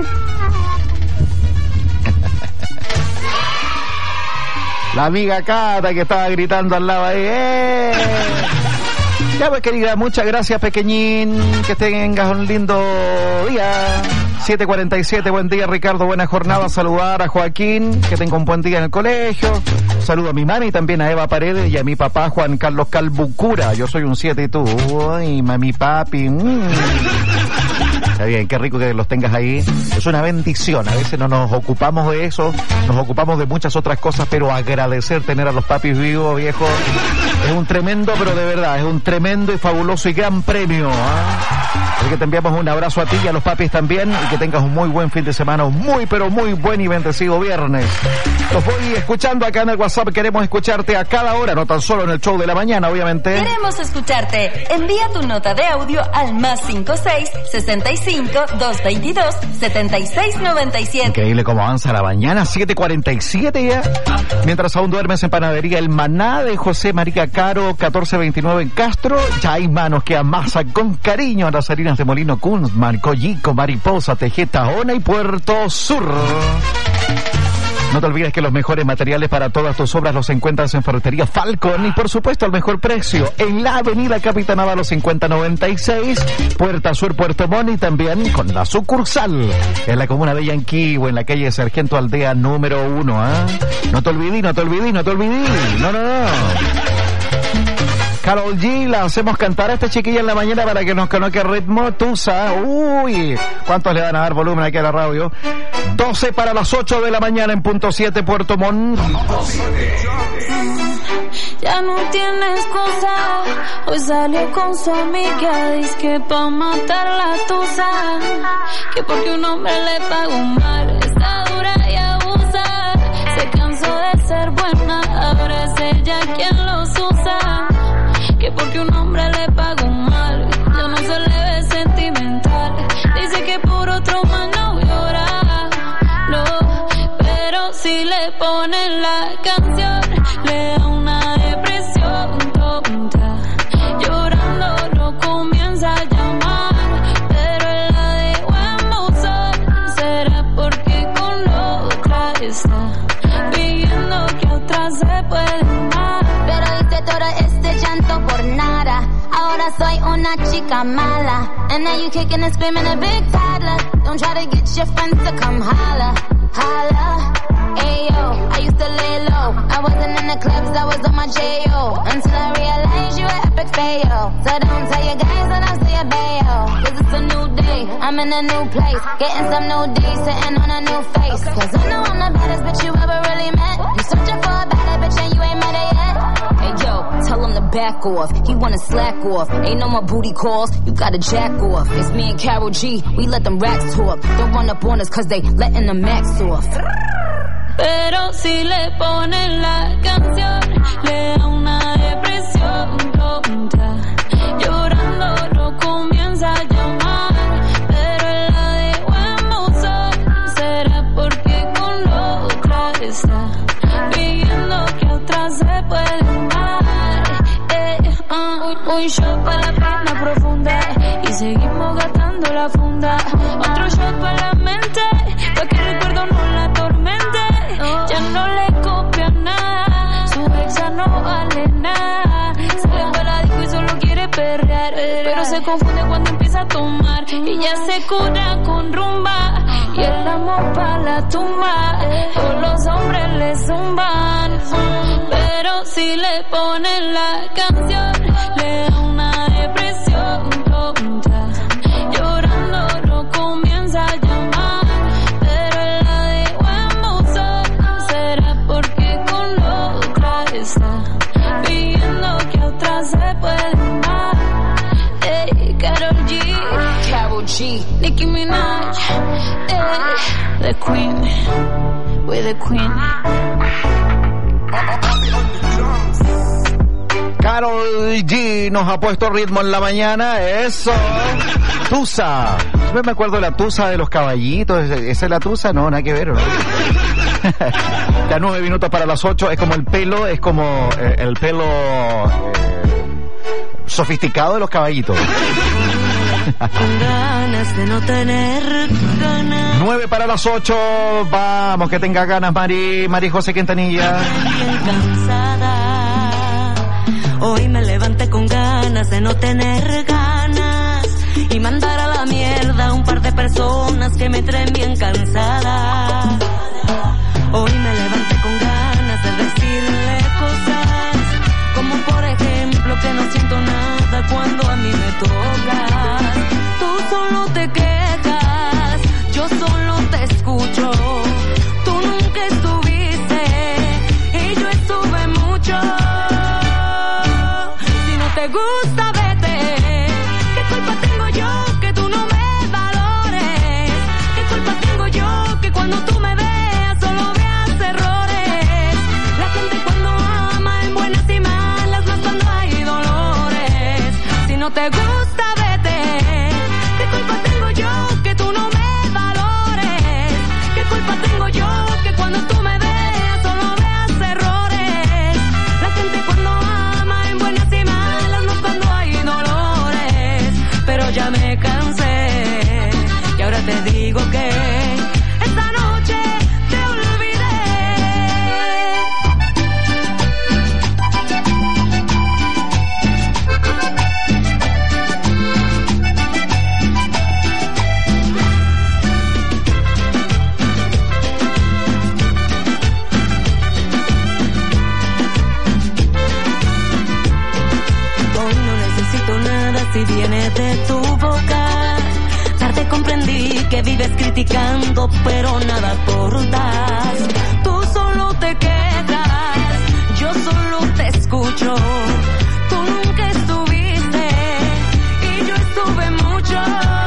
La amiga Cata que estaba gritando al lado ahí. ¡Eh! Ya pues, querida, muchas gracias, pequeñín. Que tengas un lindo día. siete cuarenta y siete, buen día, Ricardo, buena jornada. Saludar a Joaquín, que tenga un buen día en el colegio. Saludo a mi mami, también a Eva Paredes y a mi papá Juan Carlos Calbucura. Yo soy un siete y tú. Uy, mami, papi. Mm. Está bien, qué rico que los tengas ahí. Es una bendición. A veces no nos ocupamos de eso, nos ocupamos de muchas otras cosas, pero agradecer tener a los papis vivos, viejos, es un tremendo, pero de verdad, es un tremendo y fabuloso y gran premio, ¿eh? Así que te enviamos un abrazo a ti y a los papis también, y que tengas un muy buen fin de semana, un muy, pero muy buen y bendecido viernes. Los voy escuchando acá en el WhatsApp. Queremos escucharte a cada hora, no tan solo en el show de la mañana, obviamente. Queremos escucharte. Envía tu nota de audio al más cinco seis, sesenta y cinco, doscientos veintidós, setenta y seis noventa y siete. Increíble cómo avanza la mañana, siete cuarenta y siete ya. Mientras aún duermes en Panadería El Maná de José María Caro, catorce veintinueve en Castro, ya hay manos que amasan con cariño a las harinas de Molino Kunzman, Collico, Mariposa, Tejeta, Ona y Puerto Sur. No te olvides que los mejores materiales para todas tus obras los encuentras en Ferretería Falcon y por supuesto al mejor precio en la avenida Capitán Ávalo cincuenta noventa y seis, Puerta Sur, Puerto Montt, y también con la sucursal en la comuna de Yanquihue, en la calle Sargento Aldea número uno. ¿eh? No te olvides, no te olvides, no te olvides. No, no, no. Karol G, la hacemos cantar a esta chiquilla en la mañana para que nos conozca el ritmo. Tusa, uy, ¿cuántos le van a dar volumen aquí a la radio? doce para las ocho de la mañana en punto siete, Puerto Montt. Ya no tiene excusa, hoy salió con su amiga, dice que pa' matar la tusa, que porque un hombre le pagó mal, está dura y abusa, se cansó de ser buena, ahora es ella quien los usa, que porque un hombre le pagó mal, ya no se le ve sentimental, dice que por otro más no llora, no, pero si le ponen la canción, le da una depresión tonta, llorando lo comienza a llamar, pero él la dejó en buzón, será porque con la otra está, pidiendo que otra se puede amar, pero hice todo este llanto por nada, ahora soy una chica mala, and now you kicking and screaming a big toddler, don't try to get your friends to come holla, holla. Ayo, I used to lay low, I wasn't in the clubs, I was on my J O, until I realized you were epic fail, so don't tell your guys that I'm still bail, cause it's a new day, I'm in a new place, getting some new days, sitting on a new face, cause I know I'm the baddest bitch you ever really met, you searching for a better bitch and you ain't met her yet, hey yo, tell him to back off, he wanna slack off, ain't no more booty calls, you gotta jack off, it's me and Karol G, we let them racks talk, don't run up on us cause they letting the max off. Pero si le ponen la canción, le da una depresión tonta, llorando lo comienza a llamar, pero él la dejó en buzón, será porque con la otra está, pidiendo que otra se puede amar, eh, uh, un shot para la pena profunda, y seguimos gastando la funda, otro shot para la mente, pa' que el recuerdo no la atormente. Ya no le copia nada, su ex ya no vale nada, se le va la disco y solo quiere perrear, pero se confunde cuando empieza a tomar, y ya se cura con rumba, y el amor pa' la tumba, todos los hombres le zumban, pero si le ponen la canción, le da una depresión tonta, llorando lo comienza a llamar, pero él la dejó en buzón, será porque con la otra está, pidiendo que otra se puede amar, ey, Karol G, Karol G, Nicki Minaj, ey, the queen, we're the queen. Karol G nos ha puesto ritmo en la mañana, eso. Tusa. Yo me acuerdo de la tusa de los caballitos, ¿esa es la tusa? No, nada que ver, ¿no? Ya nueve minutos para las ocho, es como el pelo, es como eh, el pelo eh, sofisticado de los caballitos. Con ganas de no tener ganas. Nueve para las ocho, vamos, que tenga ganas, Mari, Mari José Quintanilla. Hoy me levanté con ganas de no tener ganas y mandar a la mierda a un par de personas que me traen bien cansada. Hoy me levanté con ganas de decirle cosas como por ejemplo que no siento nada cuando a mí me tocas. Tú solo te quejas, yo solo te escucho. Tú nunca estuviste y yo estuve mucho. Te gusta, vete. ¿Qué culpa tengo yo que tú no me valores? ¿Qué culpa tengo yo si viene de tu boca. Tarde comprendí que vives criticando, pero nada aportas. Tú solo te quedas, yo solo te escucho. Tú nunca estuviste y yo estuve mucho.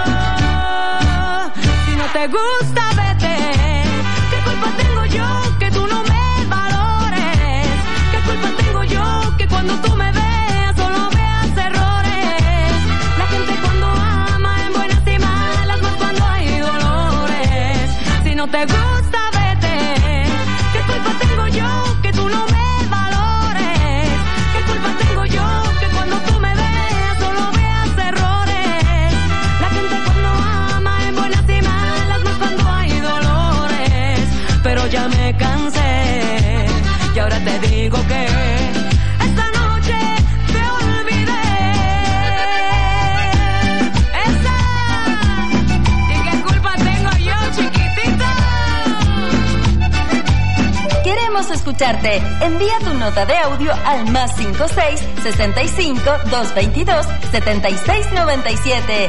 Si no te gusta, vete. ¿Qué culpa tengo yo que tú no me valores? ¿Qué culpa tengo yo que cuando tú me veas solo veas errores? La gente cuando ama en buenas y malas, más cuando hay dolores. Si no te gusta, vete. ¿Qué culpa tengo yo que tú no me valores? ¿Qué culpa tengo yo que cuando tú me veas solo veas errores? La gente cuando ama en buenas y malas, más cuando hay dolores. Pero ya me cansé y ahora te digo que esta noche te olvidé. Esa. ¿Y qué culpa tengo yo, chiquitita? Queremos escucharte. Envía tu nota de audio al más cinco seis, sesenta y cinco, doscientos veintidós, setenta y seis noventa y siete.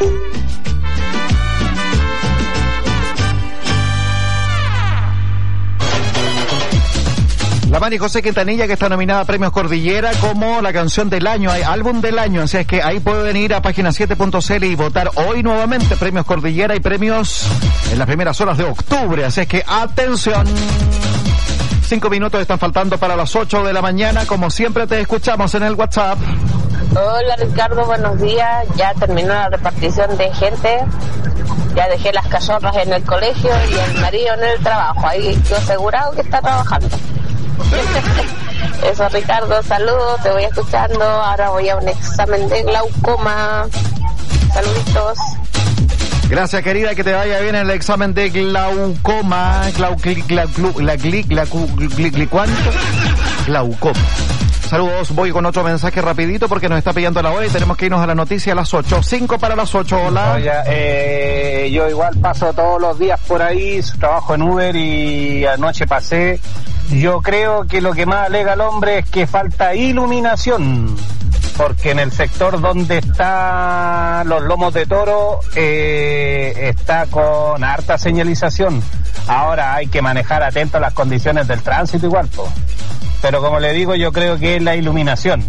La Mari José Quintanilla, que está nominada a Premios Cordillera como la canción del año, hay álbum del año, así es que ahí pueden ir a página siete punto c l y votar hoy nuevamente Premios Cordillera y premios en las primeras horas de octubre, así es que atención. Cinco minutos están faltando para las ocho de la mañana, como siempre te escuchamos en el WhatsApp. Hola Ricardo, buenos días. Ya terminó la repartición de gente. Ya dejé las cachorras en el colegio y el marido en el trabajo. Ahí yo asegurado que está trabajando. Eso, Ricardo, saludos, te voy escuchando. Ahora voy a un examen de glaucoma. Saluditos. Gracias, querida, que te vaya bien el examen de glaucoma. Glau, gli, gla, glu, la, gli, gla, gli, gli, gli, ¿cuánto? Glaucoma. Saludos, voy con otro mensaje rapidito porque nos está pillando la hora y tenemos que irnos a la noticia a las ocho. Cinco para las ocho, hola. Oye, eh, yo igual paso todos los días por ahí, trabajo en Uber y anoche pasé. Yo creo que lo que más alega el hombre es que falta iluminación, porque en el sector donde están los lomos de toro eh, está con harta señalización. Ahora hay que manejar atento a las condiciones del tránsito igual, po. Pero como le digo, yo creo que es la iluminación.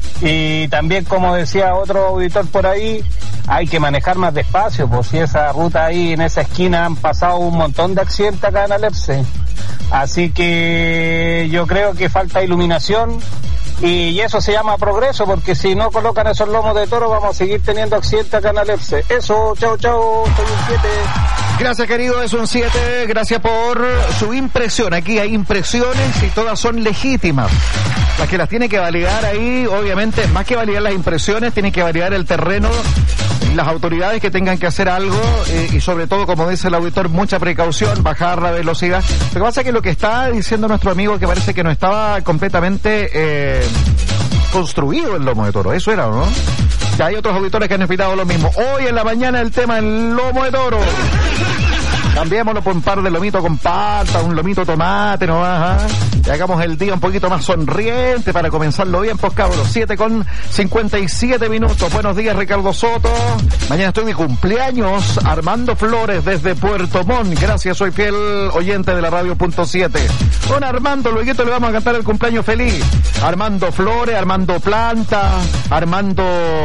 Y también, como decía otro auditor por ahí, hay que manejar más despacio, pues si esa ruta ahí en esa esquina han pasado un montón de accidentes acá en Alepse. Así que yo creo que falta iluminación y eso se llama progreso, porque si no colocan esos lomos de toro vamos a seguir teniendo accidentes acá en Alepse. Eso, chao, chao, soy un siete. Gracias, querido, es un siete, gracias por su impresión. Aquí hay impresiones y todas son legítimas. Las que las tiene que validar ahí, obviamente, más que validar las impresiones, tiene que validar el terreno, las autoridades que tengan que hacer algo eh, y sobre todo, como dice el auditor, mucha precaución, bajar la velocidad. Lo que pasa es que lo que está diciendo nuestro amigo, que parece que no estaba completamente eh, construido el lomo de toro, eso era, ¿no? Ya hay otros auditores que han explicado lo mismo. Hoy en la mañana el tema del lomo de toro. Cambiémoslo por un par de lomitos con pasta, un lomito tomate nomás, ¿eh? Y hagamos el día un poquito más sonriente para comenzarlo bien, pues cabros. siete con cincuenta y siete minutos. Buenos días, Ricardo Soto. Mañana estoy de cumpleaños. Armando Flores desde Puerto Montt. Gracias, soy fiel oyente de la radio punto siete. Don Armando, luego le vamos a cantar el cumpleaños feliz. Armando Flores, Armando Planta, Armando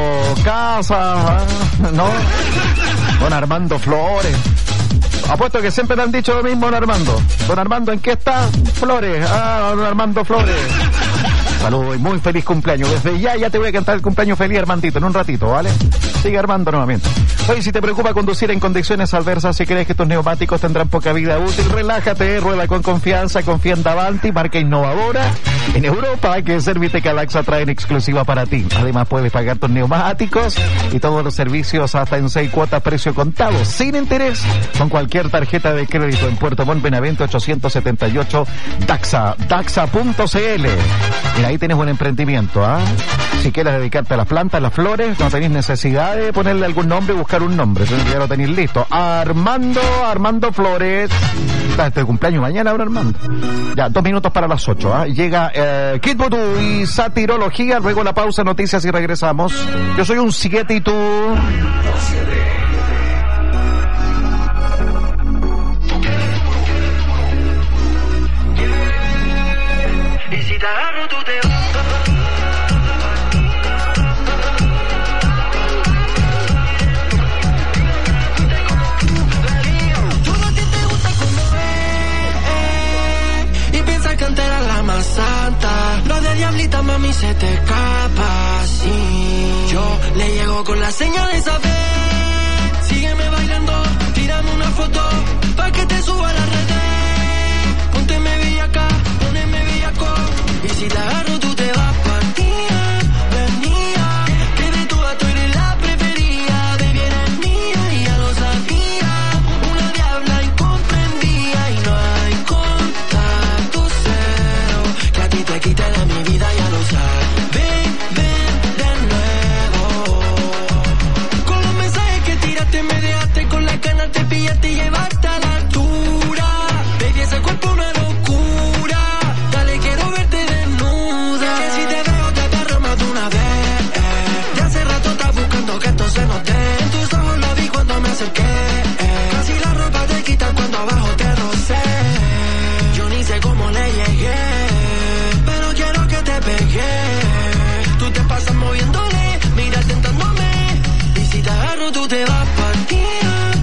Casa, ¿eh? ¿No? Don Armando Flores. Apuesto que siempre te han dicho lo mismo, don Armando. Don Armando, ¿en qué está? Flores. Ah, don Armando Flores. Saludos y muy feliz cumpleaños. Desde ya, ya te voy a cantar el cumpleaños feliz, Armandito, en un ratito, ¿vale? Sigue Armando nuevamente. Oye, si te preocupa conducir en condiciones adversas, si crees que tus neumáticos tendrán poca vida útil, relájate, rueda con confianza, confía en Davanti, marca innovadora. En Europa, que Servitec Laxa trae en exclusiva para ti. Además, puedes pagar tus neumáticos y todos los servicios hasta en seis cuotas precio contado, sin interés, con cualquier tarjeta de crédito en Puerto Montt, Benavente ochocientos setenta y ocho, Daxa, daxa punto c l. Mira, ahí tienes un emprendimiento, ¿ah? Si quieres dedicarte a las plantas, las flores, no tenéis necesidad de ponerle algún nombre y buscar un nombre, ya lo tenéis listo. Armando, Armando Flores. Está este cumpleaños mañana, ahora Armando. Ya, dos minutos para las ocho, ¿ah? Llega eh, Kid Voodoo y Satirología, luego la pausa, noticias y regresamos. Yo soy un siete y tú... Y si te agarro tú te vas. Todo a ti te gusta como es. Y piensas que antes era la más santa. Lo de diablita mami se te escapa. Sí. Yo le llego con la señal de esa vez. Sígueme bailando, tírame una foto pa' que te suba a la red. Pónteme bellaca, poneme bellaco. Y si te agarro tú te vas partida, venía. Que de todas tú eres la preferida. Baby eres mía y ya lo sabía. Una diabla incomprendida y no hay contacto cero. Que a ti te quite de mi vida, ya lo sabes. Ven, ven de nuevo. Con los mensajes que tiraste me dejaste con las ganas de pillarte y llevarte a la altura. Baby ese cuerpo no es locura. Dale quiero verte desnuda. Que si te veo te agarro más de una vez. De hace rato estás buscando que esto se note. En tus ojos lo vi cuando me acerqué. Casi la ropa te quitan cuando abajo te rocé. Yo ni sé cómo le llegué, pero quiero que te pegué. Tú te pasas moviéndole, mira tentándome. Y si te agarro tú te vas.